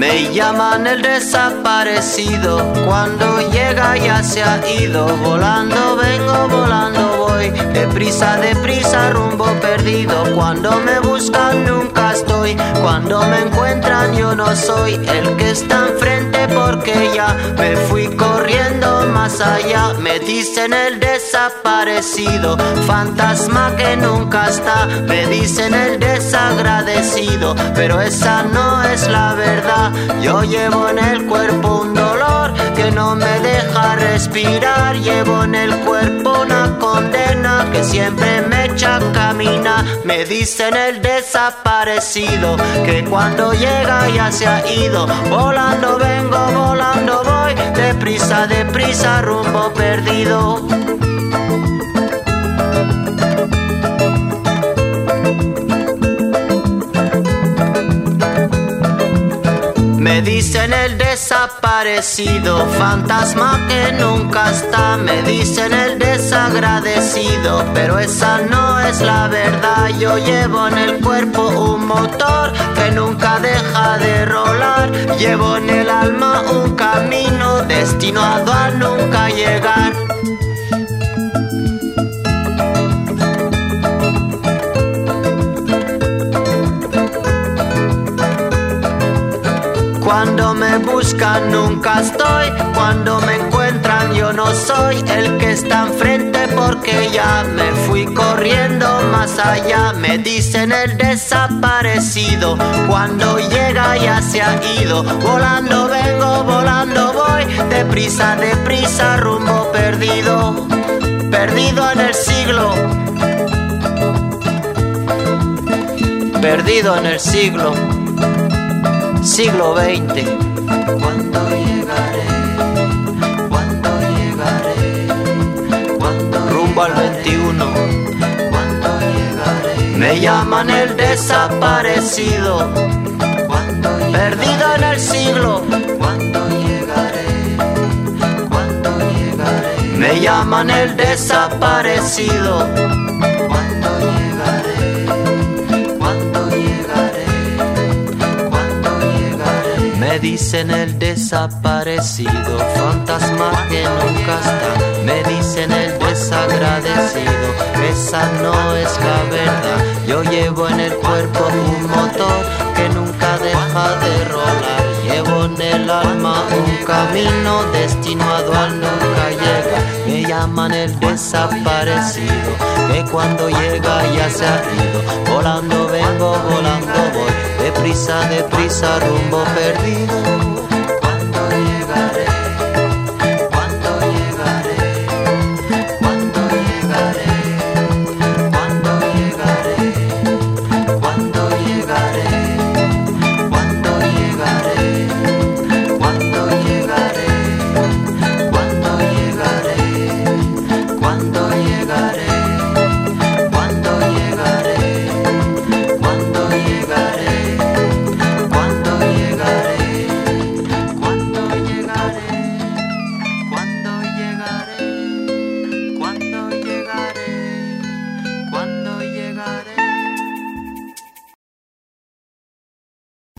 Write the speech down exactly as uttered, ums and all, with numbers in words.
Me llaman el desaparecido, cuando llega ya se ha ido. Volando vengo, volando voy, deprisa, deprisa, rumbo perdido. Cuando me buscan nunca estoy, cuando me encuentran yo no soy el que está enfrente, porque ya me fui corriendo más allá. Me dicen el desaparecido, fantasma que nunca está. Me dicen el desagradecido, pero esa no es la verdad. Yo llevo en el cuerpo un dolor que no me deja respirar. Llevo en el cuerpo una condena que siempre me echa a caminar. Me dicen el desaparecido, que cuando llega ya se ha ido. Volando vengo, volando voy, deprisa, deprisa, rumbo perdido. Me dicen el desaparecido, fantasma que nunca está. Me dicen el desagradecido, pero esa no es la verdad. Yo llevo en el cuerpo un motor que nunca deja de rolar. Llevo en el alma un camino destinado a nunca llegar. Cuando me buscan nunca estoy, cuando me encuentran yo no soy el que está enfrente, porque ya me fui corriendo más allá. Me dicen el desaparecido, cuando llega ya se ha ido. Volando vengo, volando voy, deprisa, deprisa, rumbo perdido. Perdido en el siglo, perdido en el siglo siglo veinte. ¿Cuándo llegaré? ¿Cuándo llegaré? ¿Cuándo rumbo al veintiuno? ¿Cuándo llegaré? Me llaman el desaparecido, ¿cuándo llegaré? Perdido en el siglo. ¿Cuándo llegaré? ¿Cuándo llegaré? Me llaman el desaparecido. ¿Cuándo llegaré? ¿Cuándo llegaré? Me dicen el desaparecido, fantasma que nunca está. Me dicen el desagradecido, esa no es la verdad. Yo llevo en el cuerpo un motor que nunca deja de rolar. Llevo en el alma un camino destinado a nunca llegar. Me llaman el desaparecido, que cuando llega ya se ha ido. Volando vengo, volando voy, deprisa, deprisa, rumbo perdido.